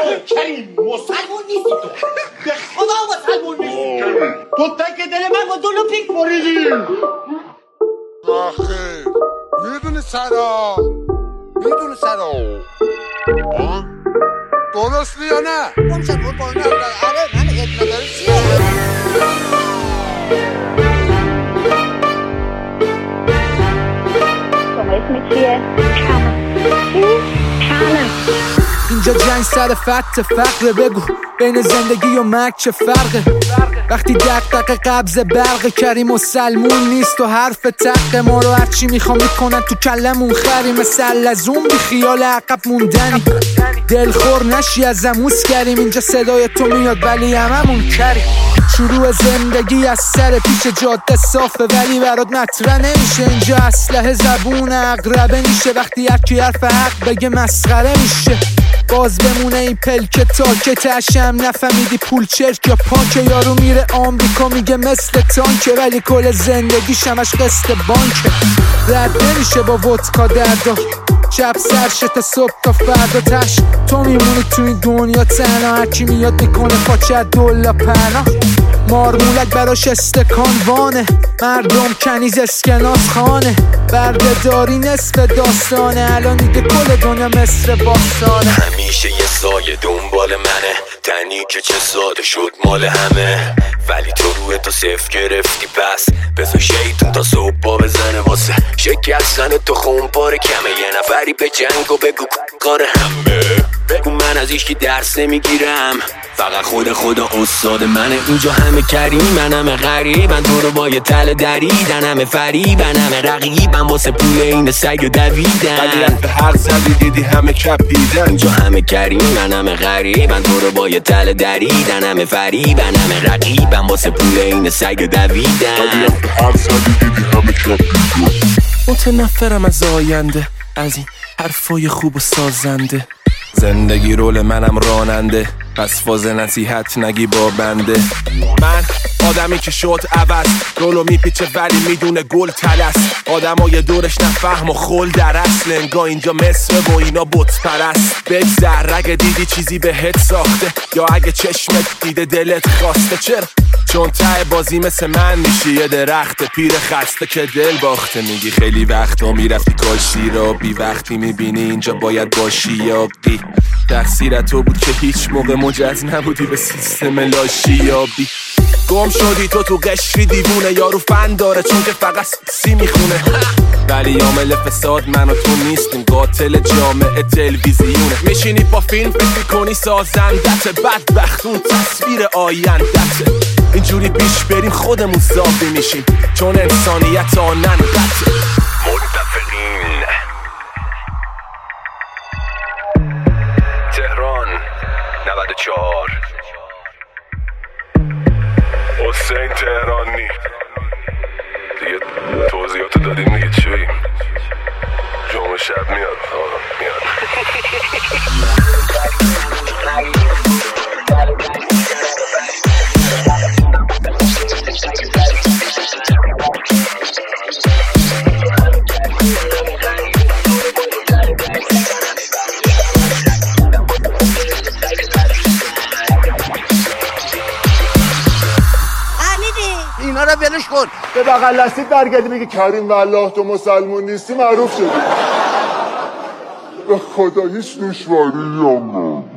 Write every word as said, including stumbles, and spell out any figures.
کریم مسلمون نیستی تو، به خدا مسلمون نیستی تو. تک دل من با دلو پیک بریدی. آخه میدونی سرا میدونی سرا درستی یا نه؟ اون شد بود باید آره من ادنا داره چیه؟ شما اسم چیه؟ کامه چی؟ کامه. اینجا جنگ سر فقط فقره، بگو بین زندگی و مرگ چه فرقه؟ وقتی دقدقه قبض برق کریم و سلمون نیست و حرف تق ما رو هرچی میخوام میکنن تو کلمون خری، مثل لزوم بی خیال عقب موندنی. دلخور نشی از اموس کریم، اینجا صدای تو میاد ولی هممون کریم. شروع زندگی از سر پیش جاده صافه ولی برات مطرح نمیشه. اینجا اسلحه زبون اقربه میشه، وقتی یکی حرف حق بگه مسخره میشه. باز بمونه این پلک تا که تشم نفهمیدی پول چرک یا پانک. یارو میره آمریکا میگه مثل تانکه ولی کل زندگی شمش قسط بانکه. رد نمیشه با ودکا دردا، شب سرشه تا صبح تا فردا تش. تو میمونی تو این دنیا تنها، هرکی میاد میکنه پاچه دولا پناه. مارمولک براش استکان وانه، مردم کنیز اسکناس خانه. بردهداری نصف داستانه، الان دیگه کل دنیا مصر باستانه. همیشه یه سایه دنبال منه، تنی که چه ساده شد مال همه. ولی تو روی تو صفر گرفتی پس بذار شیطون تا صبح با بزنه واسه شکستن تو خونپاره کمه. یه نفری به جنگ و بگو کار همه، بگو من از ایشکی درس نمیگیرم، فقط خود خدا استاد منه. اینجا همه کریم من همه غریبن، تو رو با یه تله دریدن، همه فریبن همه رقیبن واسه پول این سگ دویدن. ولی رفت هر زدی دیدی همه کپیدن. اینجا همه کریم من همه غریبن، تو رو با یه تله دریدن، همه فریبن همه رقیبن واسه پول این سگ دویدن. ولی رفت هر زدی دیدی همه کپیدن. متنفرم از آینده، از این حرفای خوب و سازنده. زندگی رول منم راننده، پس فاز نصیحت نگی با بنده. من آدمی که شد عوض، رولو میپیچه ولی میدونه گل تلس. آدمای دورش نفهم و خل در اصل، انگاه اینجا مصر و اینا بت پرست. بگذر اگه دیدی چیزی بهت ساخته، یا اگه چشمت دیده دلت خواسته. چرا؟ چون ته بازی مثل من میشی یه درخت پیر خسته که دل باخته. میگی خیلی وقتا میرفتی کاشی را، بی وقتی میبینی اینجا باید باشی یا بی. تقصیر تو بود که هیچ موقع مجاز نبودی به سیستم لاشی یا بی. گم شدی تو تو قشری دیوونه، یارو فن داره چون که فقط سی میخونه. ولی عامل فساد من و تو نیستیم، قاتل جامعه تلویزیونه. میشینی با فیلم فکر کنی سازندت، بدبختون تصویر آیندته. اینجوری پیش بریم خودمون زابی میشیم، چون انسانیت آنن قطعه. متفقین. تهران نود و چهار. حسین تهرانی دیگه توضیحاتو دادیم دیگه چی بگیم؟ جمعه شب میاد آقا میاد. اینا رو ولش کن. به بغل دستید برگردی بگی کریم والله تو مسلمون نیستی، معروف شدی. به خدا هیچ دشواری هم